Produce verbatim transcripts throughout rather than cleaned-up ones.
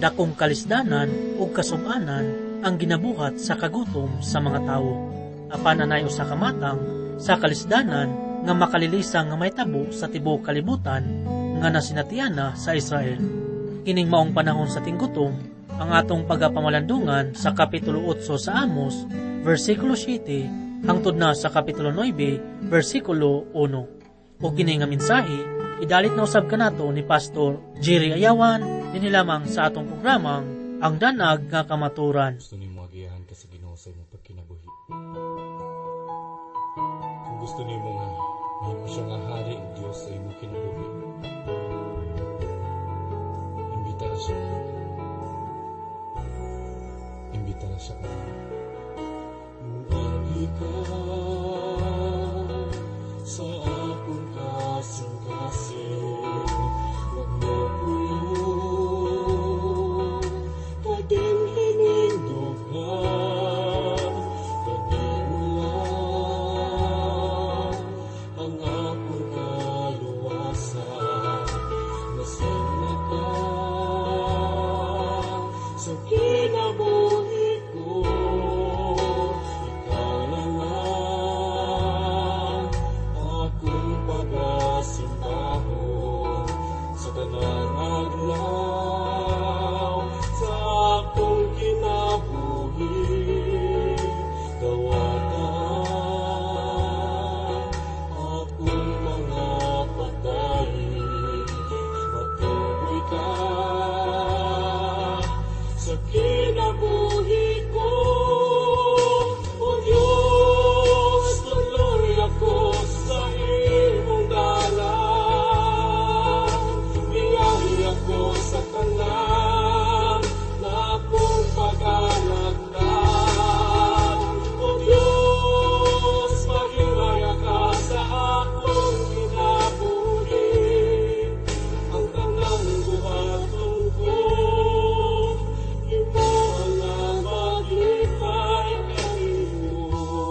dakong kalisdanan o kasumanan ang ginabuhat sa kagutom sa mga tao. Apan anay usa ka matang sa kalisdanan nga makalilisang nga may tabo sa tibuok kalibutan nga nasinatian na sa Israel. Kining maong panahon sa tinggutom ang atong pagapamalandungan sa Kapitulo eight sa Amos, versikulo seven, hangtod na sa Kapitulo nine, versikulo one. O kini nga mensahe, idalit na usab kanato ni Pastor Jerry Ayawan, din lamang sa atong programang Ang Danag nga Kamaturan. Gusto ni mo agiyahan ka sa Ginoo sa imong pagkinabuhi. Kung gusto ni mo nga mahimo siya nga hari o Diyos sa imong kinabuhi, imbita na siya. Imbita na siya ka. Muagi ka sa akong kasing-kasing, wag mo ulo kading hinindughan, kading ulan ang akong kaluwasan. Nasana ka sa kinabuhi ko, ikaw lang ang akong pag-asimbahon sa tanang adlaw sa akong kinabuhi. Dawatan akong mga pagdaig, matuloy ka sa kinabuhi ko. O Diyos, tuloy ako sa imong dalan, biyahe ako sa tanan na akong pag-alagdan. O Diyos, mahimaya ka sa akong kinabuhi, ang tanang buhaton ko, imo ang maghikay kanimo.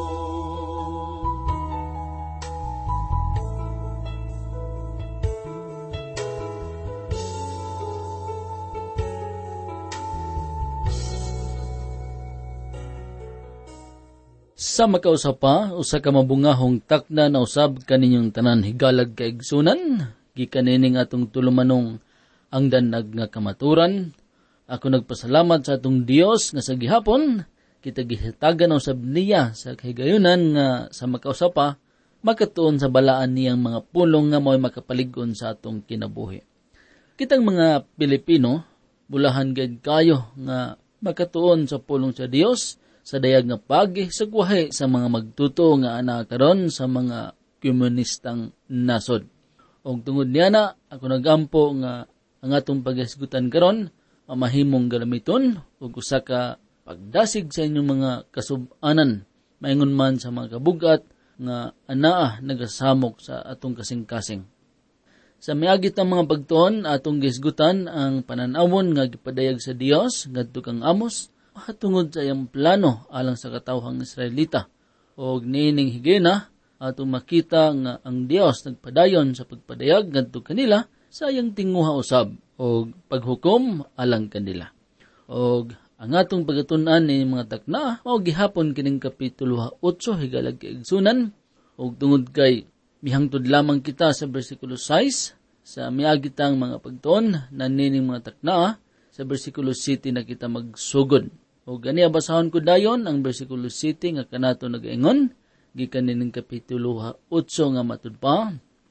Sa makausapa, usa ka mabungahong takna na usab kaninyong tanan higalag kaigsunan, gikanining atong tulumanong ang danag nga kamaturan. Ako nagpasalamat sa atong Dios nga sa gihapon, kita gihitagan usab niya sa kahigayunan nga sa makausapa, makatuon sa balaan niyang mga pulong nga mo'y makapalig-on sa atong kinabuhi. Kitang mga Pilipino, bulahan gayud kayo nga makatuon sa pulong sa Dios, sa dayag nga pagi sa kuwahe sa mga magtuto nga ana karon sa mga komunistang nasod. Og tungod niya na, ako nagampo nga ang atong paghisgutan karon mamahimong galamiton ug usa ka pagdasig sa inyong mga kasub-anan, maingon man sa mga kabugat nga anaa nagasamok sa atong kasing-kasing. Sa miagit ang mga pagtuon atong gisgutan ang pananawon nga gipadayag sa Dios ngadto kang Amos, matungod sa iyang plano alang sa katawhang Israelita. O nining higena, atong makita nga ang Dios nagpadayon sa pagpadayag ngadto kanila sa iyang tinguha usab o paghukom alang kanila. O ang atong pagatun-an ni mga takna, mao gihapon kining Kapitulo eight higalag kaigsunan, o tungod kay mihangtod lamang kita sa versikulo six, sa miagitang mga pagtuon na nining mga takna, sa versikulo seven na kita magsugod. O gani abasahon ko dayon ang versikulo seven nga kanato nagaingon, gikan nining Kapitulo eight nga matud pa.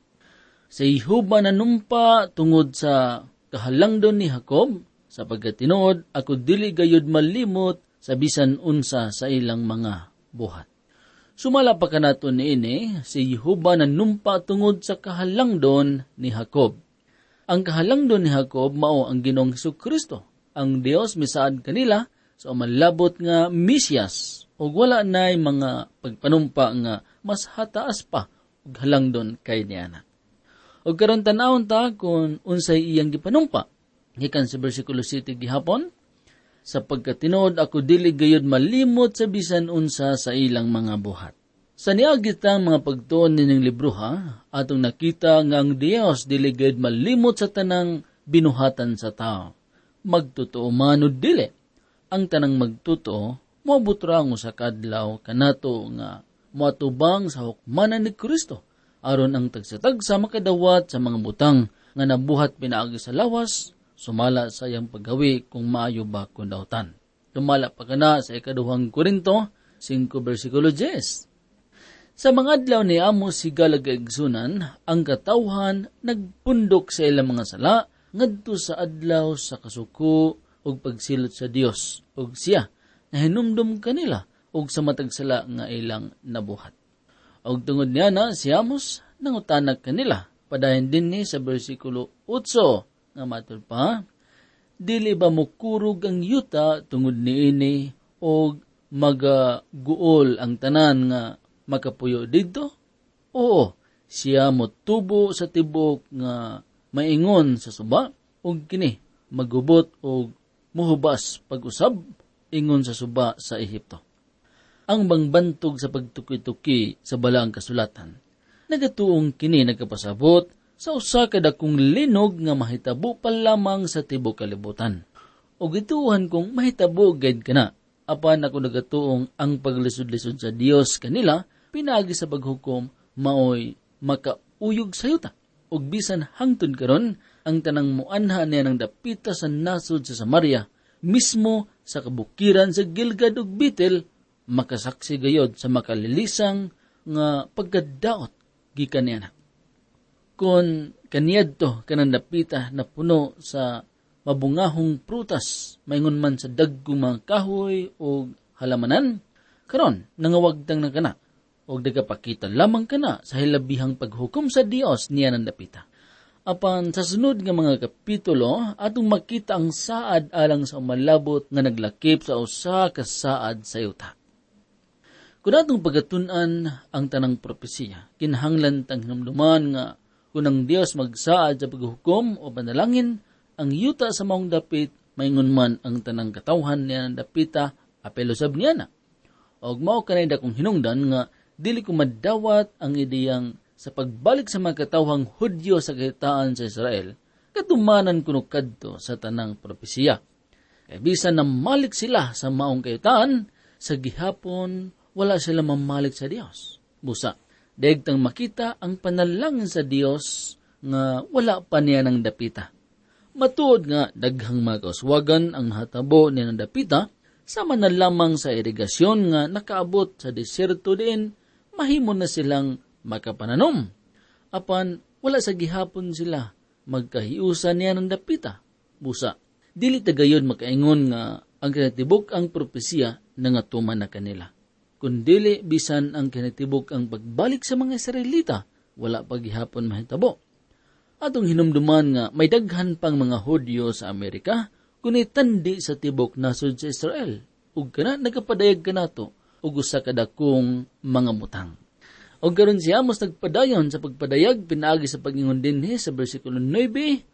Sa Jehovah nanumpa tungod sa kahalangdon ni Jacob, sapagkat tinuod ako dili gayud malimot sa bisan unsa sa ilang mga buhat. Sumala pa kanato niini, si Jehovah nanumpa tungod sa kahalangdon ni Jacob. Ang kahalangdon ni Jacob mao ang Ginoong Hesukristo. Ang Dios misaad kanila sa umalabot nga Mesias, o wala na'y mga pagpanumpa nga mas hataas pa ug halangdon kay niana. O karon tan-awon ta kung unsay iyang gipanumpa. Gikan sa bersikulo seven gihapon, sapagkat tinuod ako dili gayud malimot sa bisan unsa sa ilang mga buhat. Sa niagit ang mga pagtuon nining libro ha, atong nakita nga ang Dios dili gayud malimot sa tanang binuhatan sa tao. magtotoo man o dili. Ang tanang magtotoo, mabutrang sa kadlaw kanato nga moatubang sa hukmanan ni Kristo. Aron ang tagsatagsa makadawat sa mga butang nga nabuhat pinaagi sa lawas, sumala sa iyang paggawi kung maayo ba kundautan. Tumala pa kana sa ikaduhang Korinto five versikulo ten. Sa mga adlaw ni Amos higalag kaigsunan, ang katawhan nagpundok sa ilang mga sala ngadto sa adlaw sa kasuko ug pagsilot sa Dios ug siya na hinumdum kanila ug sa matag sala nga ilang nabuhat. Og tungod niya na si Amos nangutanak kanila, padayon din ni sa versikulo eight nga matud pa, dili ba mukurog ang yuta tungod niini og magaguol ang tanan nga makapuyo didto? Oo, siya motubo sa tibok nga maingon sa suba ug kini magubot og muhubas pag-usab ingon sa suba sa Ehipto. Ang bangbantog sa pagtuki-tuki sa balaang kasulatan, nagatuong kini nagkapasabot sa usa ka dakong linog nga mahitabo pa lamang sa tibok kalibutan. O gituhan kong mahitabo gayud kana, apan ako nagatuong ang paglisod-lisod sa Dios kanila pinaagi sa paghukom maoy makauyog sa yuta. Og bisan hangtod karon ang tanang muanha niya ng dapita sa nasod sa Samaria, mismo sa kabukiran sa Gilgad ug Betel, makasaksi gayod sa makalilisang nga pagkadaot gikan niya na. Kung kaniyadto kanang dapita na puno sa mabungahong prutas, maingon man sa dagkong mga kahoy o halamanan, karon nangawagtang na kana, o nagapakita lamang kana sa hilabihang paghukom sa Dios niya ng dapita. Apan sa sunod nga mga kapitulo, atong makita ang saad alang sa umalabot nga naglakip sa usa ka saad sa yuta. Kung atong pagatun-an ang tanang propesiya, kinahanglan tang hinumduman nga kung ang Dios magsaad sa paghukom o panalangin, ang yuta sa maong dapit, maingon man ang tanang katawhan niya ng dapita, apelosab niya na. Og mao kanay dakong hinungdan nga dili ko madawat ang ideyang sa pagbalik sa mga katawhang Hudyo sa kahitaan sa Israel, katumanan kuno kadto sa tanang propesiya. Kay bisan na malik sila sa maong kahitaan, sa gihapon wala sila mamalik sa Dios. Busa, daigtang makita ang panalangin sa Dios nga wala pa niya ng dapita. Matuod nga daghang mga kauswagan ang hatabo niya ng dapita, sama na lamang sa irigasyon nga nakaabot sa desierto din, mahimo na silang makapananom. Apan wala sa gihapon sila magkahiusan niya ng dapita. Busa, dili tagayon makaingon nga ang kinatibok ang propesiya na nga tuman na kanila. Kundili bisan ang kinatibok ang pagbalik sa mga Israelita, wala pa gihapon mahitabo. Atong hinumduman nga may daghan pang mga Hudyo sa Amerika kunit tandi sa tibok nasod sa Israel. Ug kana nagapadayag kanato ug usa ka dakong mga butang. Og karon si Amos nagpadayon sa pagpadayag pinaagi sa pag-ingon dinhi sa bersikulo nine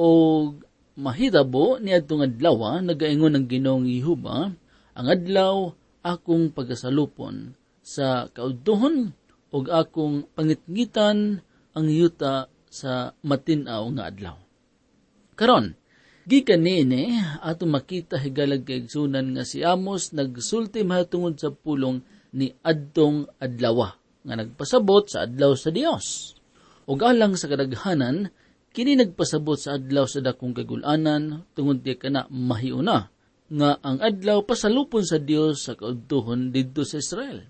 og mahitabo niadtong adlaw nagaingon ang Ginoong Jehova, ang adlaw akong pagasalupon sa kaudtohon ug akong pangitngitan ang yuta sa matinaw nga adlaw. Karon, gikan niini ato makita higalag kaigsunan nga si Amos nagsulti mahitungod sa pulong ni adtong adlaw nga nagpasabot sa adlaw sa Dios. Ug alang sa kadaghanan, kini nagpasabot sa adlaw sa dakong kagul-anan tungod ti kana mahiuna nga ang adlaw pasalupon sa Dios sa kaudtohon didto sa Israel.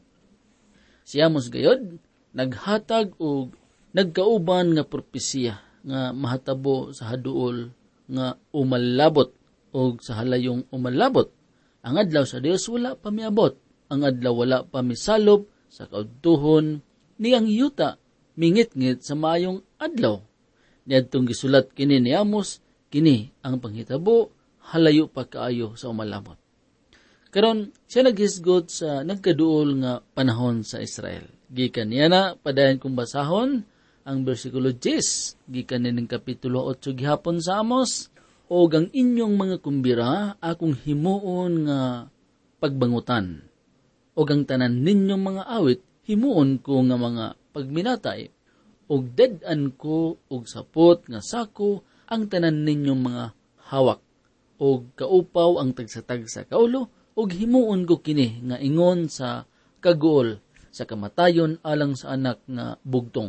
Si Amos gayod naghatag og nagkauban nga propesiya nga mahatabo sa haduol nga umalabot og sa halayong umalabot. Ang adlaw sa Dios wala pa miabot, ang adlaw wala pa misalop sa kaudtohon niyang yuta mingit-ngit sa maayong adlaw. Niadtong gisulat kini ni Amos, kini ang panghitabo halayo pa kaayo sa umalabot. Karon siya naghisgot sa nagkaduol nga panahon sa Israel. Gikan niya na padayon kong basahon ang bersikulo ten, gikan ning kapitulo eight gihapon sa Amos, o ang inyong mga kumbira akong himuon nga pagbangutan. O ang tanan ninyong mga awit himuon ko nga mga pagminatay, og dedan ko og sapot nga sako ang tanan ninyong mga hawak. og kaupaw ang tagsatag sa kaulo, og himuon ko kini nga ingon sa kaguol sa kamatayon alang sa anak nga bugtong.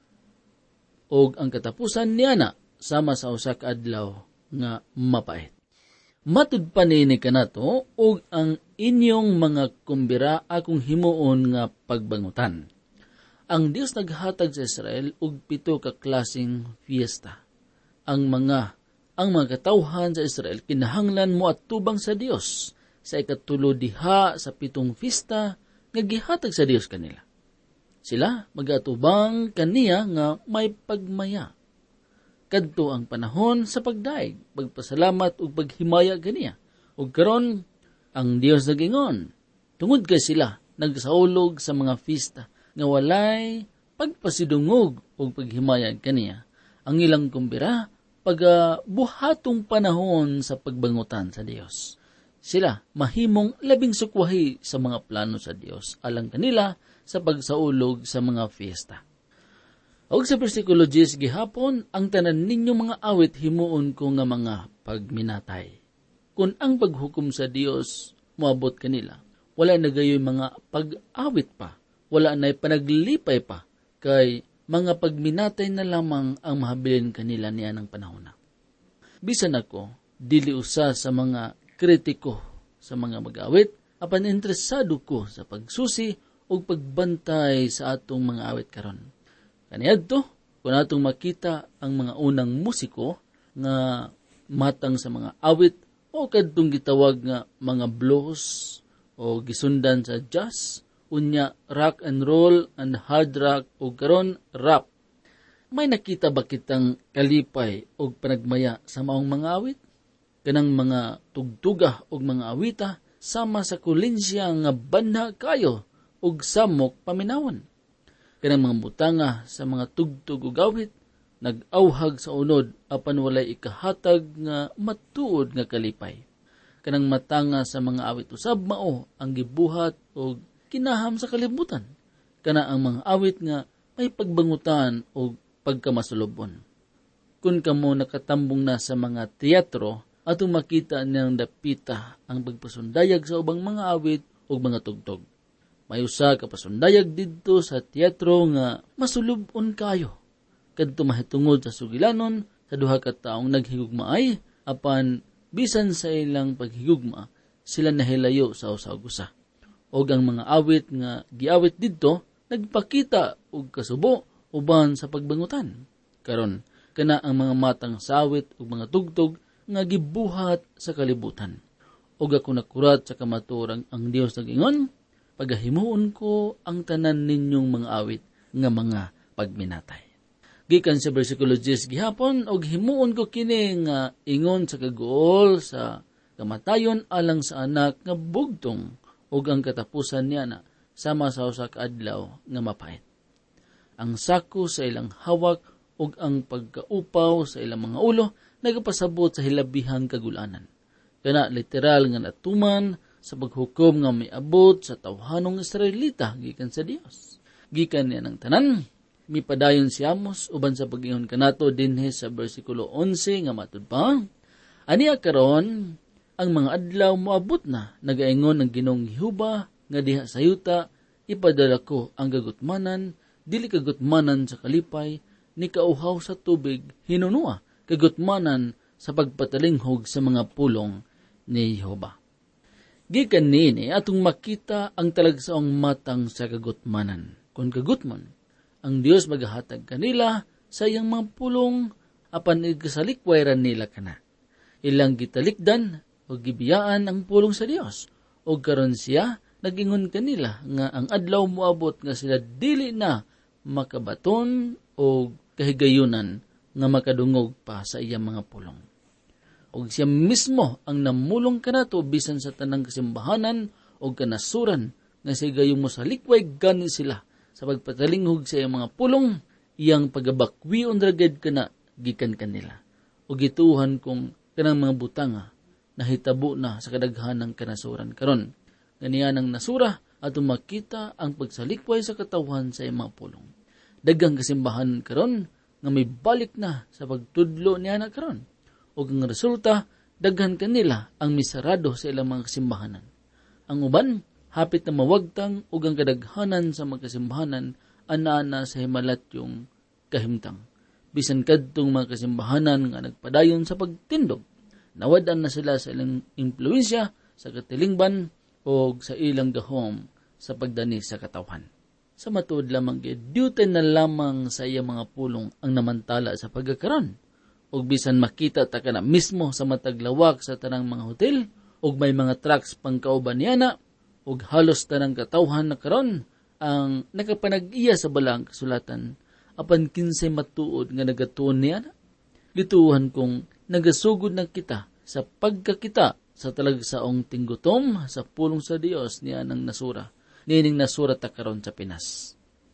Og ang katapusan niana sama sa usa ka adlaw nga mapait. Matud pa ni kanato og ang inyong mga kumbira akong himuon nga pagbangutan. Ang Dios naghatag sa Israel og pito ka klaseng fiesta. Ang mga ang mga katawhan sa Israel kinahanglan mo at tubang sa Dios sa ikatulo diha sa pitong fiesta nga gihatag sa Dios kanila. Sila magatubang kaniya nga may pagmaya. Kadto ang panahon sa pagdaig, pagpasalamat ug paghimaya kaniya. Ug karon ang Dios nagingon, tungod kay sila nagsaulog sa mga fiesta nga walay pagpasidungog ug paghimaya kaniya. Ang ilang kumbira pagabuhatong panahon sa pagbangutan sa Dios. Sila mahimong labing sukwahi sa mga plano sa Dios alang kanila sa pagsaulog sa mga fiesta. Og sa versikulo ten gihapon, ang tanan ninyo mga awit himuon ko nga mga pagminatay. Kung ang paghukom sa Dios moabot kanila, wala na gayoy mga pag-awit pa, wala na panaglipay pa, kay mga pagminatay na lamang ang mahabilin kanila niya ng panahon na. Bisan ako, dili usa sa mga kritiko sa mga mag-awit, apan interesado ko sa pagsusi o pagbantay sa atong mga awit karon. Kaniadto, kung atong makita ang mga unang musiko nga matang sa mga awit o kadtong gitawag nga mga blues o gisundan sa jazz, unya rock and roll and hard rock o karon rap. May nakita ba kitang kalipay o panagmaya sa maong mga awit? Kanang mga tugtuga o mga awita sama sa kulinsya nga banha kayo og samok paminawon. Kanang mga butanga sa mga tugtog ug awit nag-awhag sa unod apan walay ikahatag nga matuod nga kalipay. Kanang matanga sa mga awit usab mao ang gibuhat og kinaham sa kalibutan. Kana ang mga awit nga may pagbangutan og pagkamasulobon. Kung kamo nakatambong na sa mga teatro, atong makita niyang dapita ang pagpasundayag sa ubang mga awit o mga tugtog. May usa ka pasundayag didto sa teatro nga masulubon kayo. Kadto mahitungod sa sugilanon sa duha ka taong naghigugmaay, apan bisan sa ilang paghigugma, sila nahilayo sa usa-usa. Og ang mga awit nga giawit didto nagpakita og kasubo uban sa pagbangutan. Karon kana ang mga matang sawit ug mga tugtog nga gibuhat sa kalibutan. Og ako nakurat sa kamaturang ang Dios nag-ingon, pagahimuon ko ang tanan ninyong mga awit nga mga pagminatay. Gikan sa bersikulo ten gihapon, og himuon ko kini nga ingon sa kaguol sa kamatayon alang sa anak nga bugtong og ang katapusan niya na sama sa usa ka adlaw nga mapait. Ang sako sa ilang hawak ug ang pagkaupaw sa ilang mga ulo nagapasabot sa hilabihang kagulanan. Kana literal nga natuman sa paghukom nga may abot sa tawhanong Israelita gikan sa Dios. Gikan niya ng tanan, mipadayon si Amos uban sa pag-ingon kanato dinhi sa bersikulo eleven nga matud pa. Aniya karon ang mga adlaw moabot na, nagaingon ang Ginoong Jehova nga diha sa yuta ipadala ko ang gagutmanan, dili kagutmanan sa kalipay, ni kauhaw sa tubig hinunua, kagutmanan sa pagpatalinghog sa mga pulong ni Jehova. Gikan nini atong makita ang talagsaong matang sa kagutmanan. Kung kagutman, ang Dios magahatag kanila sa iyang mga pulong apan igkasalikwayran nila kana. Ilang gitalikdan o gibiyaan ang pulong sa Dios. O karon siya nagingon kanila nga ang adlaw moabot nga sila dili na makabaton o kahigayunan nga makadungog pa sa iyang mga pulong. Og siya mismo ang namulong kanato bisan sa tanang kasimbahanan o kanasuran nga sigayong mo sa likway gani sila sa pagpatalinghog sa iyang mga pulong, iyang pagabakwion ragad kana gikan kanila. O gituhan kong kanang mga butanga nahitabo na sa kadaghan ng kanasuran karon. Ganiyan ang nasura at makita ang pagsalikway sa katawhan sa iyang mga pulong. Dagang kasimbahan karon nga may balik na sa pagtudlo niya na karon. O ang resulta, daghan kanila ang misarado sa ilang mga kasimbahanan. Ang uban, hapit na mawagtang ug ang kadaghanan sa mga kasimbahanan ana-ana sa himalatyong kahimtang. Bisan kadtong mga kasimbahanan nga nagpadayon sa pagtindog, nawadan na sila sa ilang impluensya sa katilingban o sa ilang gahom sa pagdani sa katawhan. Sa matuod lamang gid, duty na lamang sa iya mga pulong ang namantala sa pagkakaron. Og bisan makita ta kana mismo sa mataglawak sa tanang mga hotel, og may mga trucks pangkauban niana, og halos tanang katawhan na karon ang nakapanag-iya sa balang kasulatan, apan kinsay matuod nga nagatuon niya na. Lituhan kong nagasugod na kita sa pagkakita sa talagsaong tinggutom sa pulong sa Dios niya ng nasura. Nining nasura ta karon sa Pinas.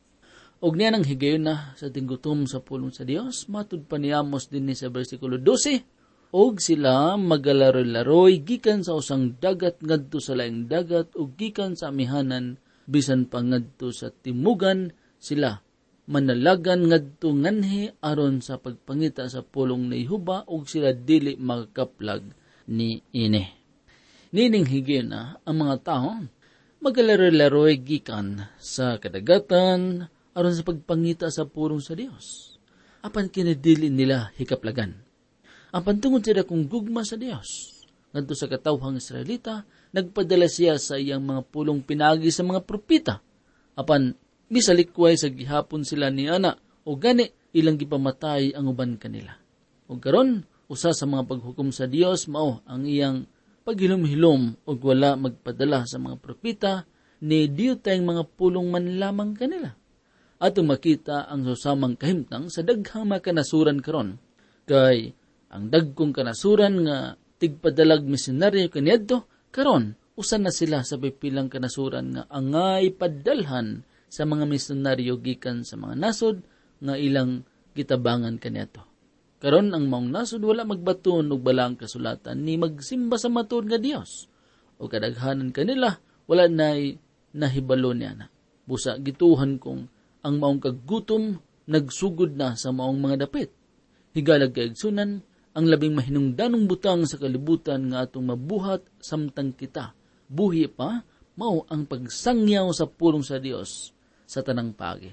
Og niya nang higayon na sa tinggutom sa pulong sa Dios, matud pa ni Amos din ni sa versikulo twelve, og sila magalaroy-laroy gikan sa usang dagat ngadto sa laing dagat ug gikan sa amihanan bisan pa ngadto sa timugan sila manalagan ngadto nganhi aron sa pagpangita sa pulong ni Jehova ug sila dili makaplag ni ini. Nining higayon na ang mga tawo magalaro-laroy gikan sa kadagatan aron sa pagpangita sa pulong sa Dios. Apan kinadili nila hikaplagan. Apan tungod sila kung gugma sa Dios. Ngadto sa katawhang Israelita, nagpadala siya sa iyang mga pulong pinagi sa mga propita. Apan bisalikway sa gihapon sila ni ana o gani ilang gipamatay ang uban kanila. O karon usa sa mga paghukom sa Dios mao ang iyang paghilom-hilom o wala magpadala sa mga propita ni diyo tayong mga pulong man lamang kanila. At makita ang susamang kahimtang sa daghang mga kanasuran karon. Kay ang dagkong kanasuran nga tigpadalag misionaryo kaniadto karon usan na sila sa pipilang kanasuran nga angay padalhan sa mga misionaryo gikan sa mga nasod nga ilang gitabangan kaniadto. Karon ang maong nasod wala magbaton og balang kasulatan ni magsimba sa matuod nga Dios. O kadaghanan kanila wala nay nahibalo niya na. Busa gituhan kong ang maong kagutom nagsugod na sa maong mga dapit. Higalag kaigsunan ang labing mahinungdanong butang sa kalibutan nga atong mabuhat samtang kita. Buhi pa mao ang pagsangyaw sa pulong sa Dios sa tanang pagi.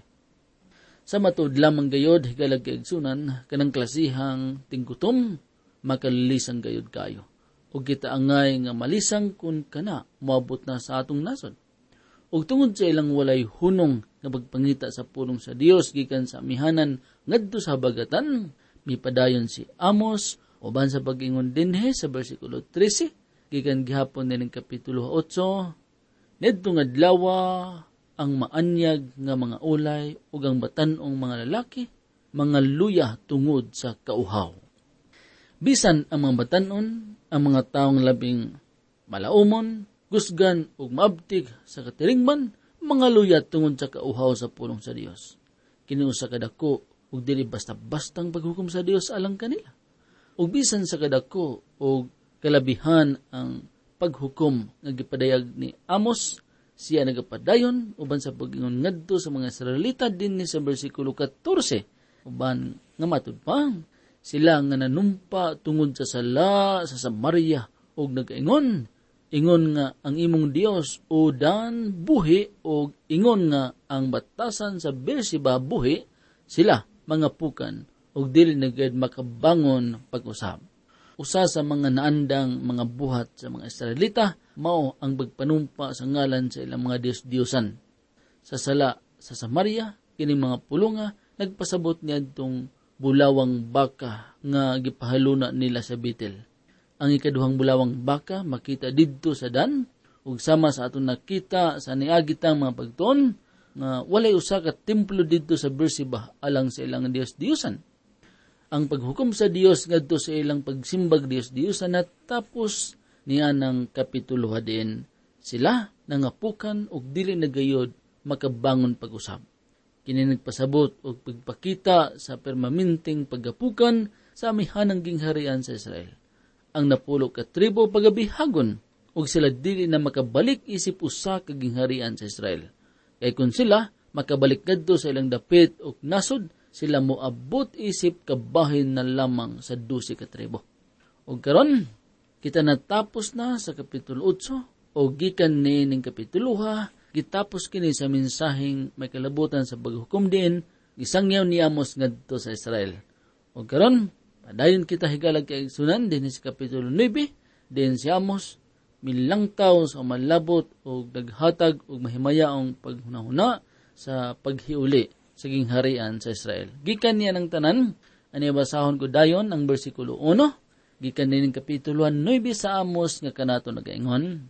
Sa matuod lamang gayod, higalag kaigsunan, kanang klasihang tingkutom, makalilisang gayod kayo. O kita angay nga malisang kun kana, moabot na sa atong nasod. O tungod sa ilang walay hunong nga pagpangita sa pulong sa Dios, gikan sa amihanan, ngadto sa habagatan, mipadayon si Amos, uban sa pag-ingon dinhe sa versikulo thirteen, gikan gihapon din ng kapitulo eight, nedto nga adlawa, ang maanyag nga mga ulay ug ang batan-ong mga lalaki, mga luya tungod sa kauhaw. Bisan ang mga batan-on, ang mga taong labing malaumon, gusgan ug maabtig sa katilingban, mga luya tungod sa kauhaw sa pulong sa Dios. Kiniusa kadako ug dili basta-bastang paghukom sa Dios alang kanila. Ug bisan sa kadako ug kalabihan ang paghukom nga gipadayag ni Amos, siya nagapadayon uban sa pag-ingon ngadto sa mga Israelita din ni sa bersikulo fourteen, uban nga matud pa sila nga nanumpa tungod sa sala sa Samaria ug nagaingon ingon nga ang imong Dios o dan buhi ug ingon nga ang batasan sa Beersheba buhi, sila mga pukan ug dili na gayud makabangon pag-usab. Usa sa mga naandang mga buhat sa mga Israelita mao ang pagpanumpa sa ngalan sa ilang mga Diyos-Diyosan. Sa sala sa Samaria, kini mga pulunga nagpasabot niadtong bulawang baka nga gipahaluna nila sa Betel. Ang ikaduhang bulawang baka makita didto sa Dan ug sama sa aton nakita sa niagitang mga pagtuon nga walay usa ka templo didto sa Beersheba alang sa ilang Dios-Diyosan. Ang paghukom sa Dios ngadto sa ilang pagsimbag Dios-Diyosan at tapos niya ng kapitulo din sila nangapukan og dili nagayod makabangon pag-usab. Kini nagpasabot og pagpakita sa permanenteng pagapukan sa amihanang gingharian sa Israel. Ang napulo ka tribo pagabihagon og sila dili na makabalik isip usa ka gingharian sa Israel. Kay kun sila makabalik ngadto sa ilang dapit og nasod, sila moabot isip kabahin na lamang sa dose ka tribo. O karon, Kita natapos na sa Kapitulo eight o gikan ni ning Kapitulo ha, gitapos kini sa mensaheng may kalabutan sa paghukom din, gisangyaw ni Amos ngadto sa Israel. O karon, padayon kita higalag kay igsunan din sa Kapitulo nine, din si Amos, milangtaw sa malabot o daghatag o mahimayaong paghunahuna sa paghiuli sa gingharian sa Israel. Gikan niya ng tanan, ani basahon ko dayon ang bersikulo one, gikan din ng Kapitulo nine sa Amos nga kanato nagaingon.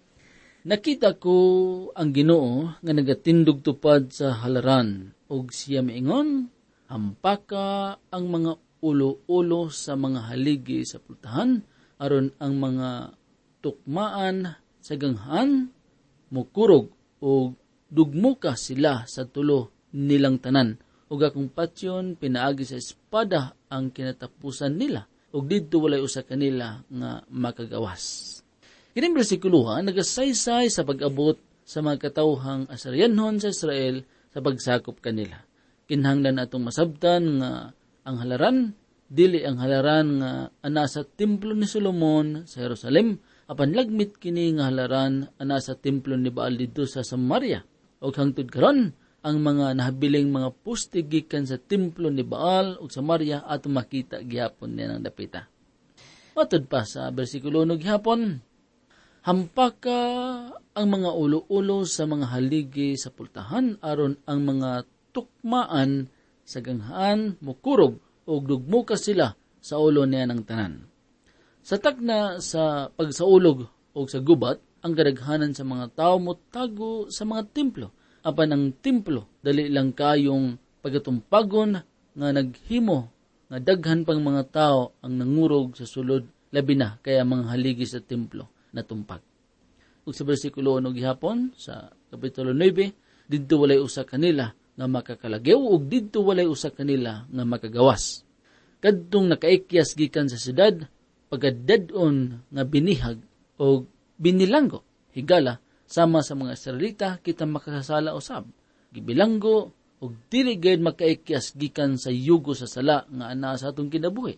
Nakita ko ang Ginoo nga nagatindog tupad sa halaran, og siya miingon, hampaka ang mga ulo-ulo sa mga haligi sa pultahan, aron ang mga tukmaan sa ganghan, mukurog o dugmuka sila sa tulo nilang tanan. Ug akong patyon pinaagi sa espada ang kinatapusan nila, ug didto walay usa kanila nga makagawas. Kining bersikulo nagasaysay sa pag-abot sa mga katawhang Asaryanhon sa Israel sa pagsakop kanila. Kinahanglan atong masabtan nga ang halaran dili ang halaran nga ana sa templo ni Solomon sa Jerusalem, apan lagmit kini nga halaran ana sa templo ni Baal didto sa Samaria. Og hangtod karon ang mga nahabiling mga poste gikan sa templo ni Baal ug Samaria ato makita gihapon niya ng dapita. Matod pa sa bersikulo no gihapon, hampaka ang mga ulo-ulo sa mga haligi sa pultahan aron ang mga tukmaan sa ganghaan mukurog o dugmuka sila sa ulo niya ng tanan. Sa tagna sa pagsaulog o sa gubat, ang kadaghanan sa mga tao motago sa mga templo. Apan ang templo, dali lang kayong pagatumpagon nga naghimo nga daghan pang mga tao ang nangurog sa sulod, labi na kaya mga haligi sa templo na tumpag. Ug sa bersikulo no gihapon sa Kapitulo nine, didto walay usa kanila nga makakalagyaw ug didto walay usa kanila nga makagawas. Kadtong nakaikyas gikan sa syudad, pagkadadon nga binihag o binilanggo, higala, sama sa mga Israelita, kita makasasala usab. Gibilanggo ug dili gayud makaikyas gikan sa yugo sa sala nga ana sa atong kinabuhi.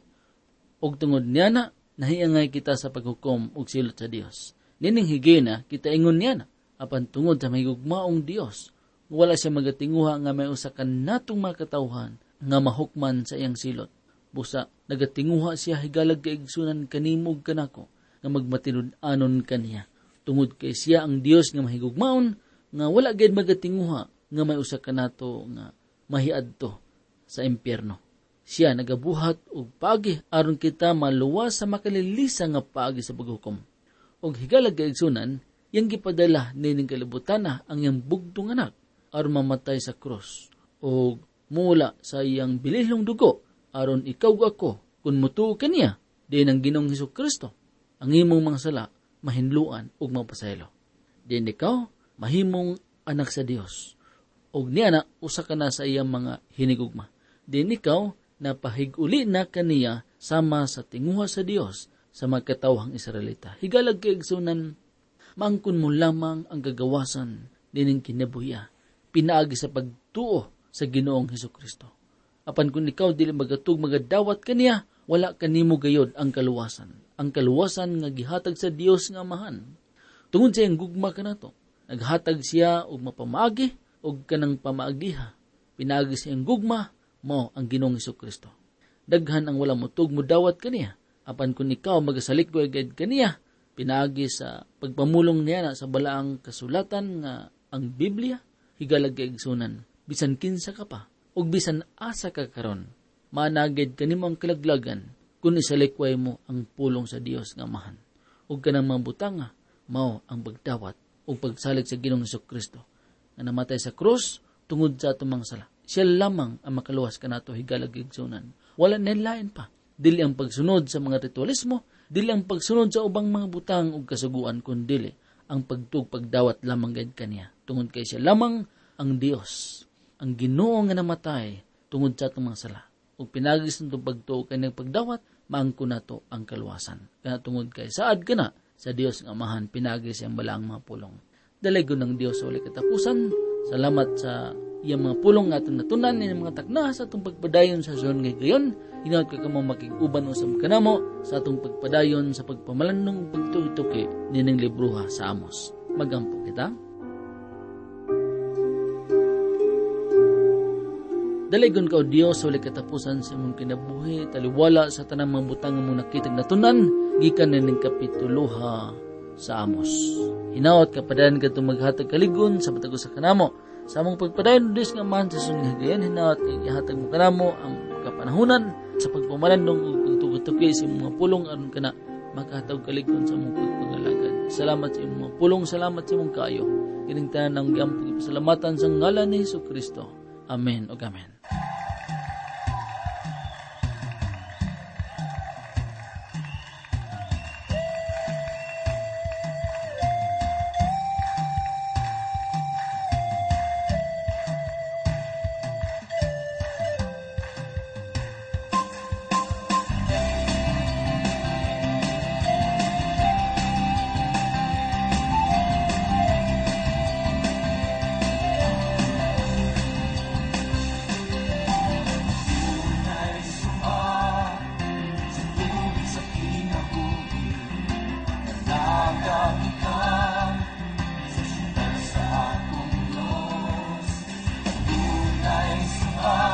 Ug tungod niya na, nahiangay kita sa paghukom ug silot sa Dios. Nining higena, kita ingon niya na, apan tungod sa mahigugmaong Dios, wala siya magatinguha nga may usa ka natong mga katawhan nga mahukman sa iyang silot. Busa, nagatinguha siya higalag kaigsunan kanimog kanako nga magmatinud-anon kaniya. Tungod kay siya ang Dios nga mahigugmaon nga wala gayud magatinguha nga may usa ka nato nga mahiadto sa impyerno. Siya nagabuhat og paagi aron kita maluwas sa makalilisa nga paagi sa paghukom. Og higalag kaigsunan, yang gipadala nining kalibutan na ang iyang bugtong anak aron mamatay sa krus o mula sa iyang bililong dugo aron ikaw ako kun mutuo kaniya din ang Ginoong Hesukristo ang imong mga sala mahinluan ug mapasaylo. Din ikaw mahimong anak sa Dios ug niya na usa ka na sa iyang mga hinigugma. Din ikaw napahig-uli na kaniya sama sa tinguha sa Dios sa mga katawhang Israelita. Higalag kaigsunan, maangkon mo lamang ang gagawasan dining kinabuhiya pinaagi sa pagtuo sa Ginoong Hesukristo. Apan kung ikaw dili magatug magadawat kaniya, wala kanimo gayod ang kaluwasan. Ang kaluwasan nga gihatag sa Dios nga Amahan. Tungod sa iyang gugma kanato, naghatag siya og mapamaagi og kanang pamaagiha. Pinaagi sa iyang gugma mao ang Ginoong Hesukristo. Daghan ang wala motug modawat kaniya. Apan kung ikaw magasalikgoy gayud kaniya, pinaagi sa pagpamulong niya na sa balaang kasulatan nga ang Biblia, higalag kaigsunan, bisan kinsa ka pa, ug bisan asa ka karon, managid kanimo ang kalaglagan, kung isalikway mo ang pulong sa Dios nga Amahan. Ug kanang mga butanga, mao ang pagdawat, ug pagsalig sa Ginoong Hesukristo, nga namatay sa krus, tungod sa atumang sala. Siya lamang ang makaluwas kanato higalag kaigsunan. Wala nilain pa, dili ang pagsunod sa mga ritualismo, dili ang pagsunod sa ubang mga butang ug kasuguan, kundi ang pagtug pagdawat lamang gayud kaniya. Tungod kay siya lamang ang Dios, ang Ginoo nga namatay tungod sa atong mga sala. Ug pinagis nito pagtuo kay pagdawat, maangko nato ang kaluwasan. Kana tungod kay saad kana sa Dios nga Amahan pinagis siyang balaang mga pulong. Dalago ng Dios sa uli katapusan. Salamat sa iyang mga pulong nga atong natunan, iyang mga takna sa atong pagpadayon sa zon ngay gayon. Hinaot ka kamo makig-uban usab kanamo sa atong pagpadayon sa pagpamalandong pagtuki-tuki nining libruha sa Amos. Magampo kita. Daligon ka o Dios sa wali katapusan sa imong kinabuhi, taliwala sa tanang mga butang mong nakitag natunan, gikan nining kapituluha sa Amos. Hinaot ka padayon ka itong maghatag kaligon sa patago sa kanamo. Sa among pagpadayon Diyos nga man sa sunod gayan, hinaot ka ihatag mo kanamo ang kapanahunan sa pagpamalandong ug pagtuki-tuki sa mga pulong aron kana makahatag kaligon sa among pagpangalagad. Salamat sa imong mga pulong, salamat sa imong kaayo. Kining tanan ang giampong pasalamatan sa ngalan ni Hesukristo. Amen ug amen. Ah